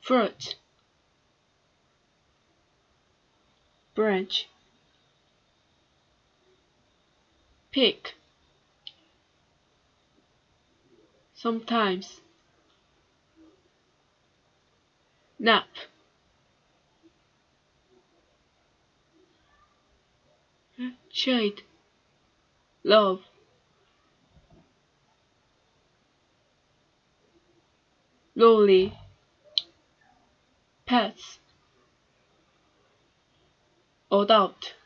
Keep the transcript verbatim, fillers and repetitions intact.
fruit, branch, pick, sometimes, nap, shade, love, lonely, pets, adult,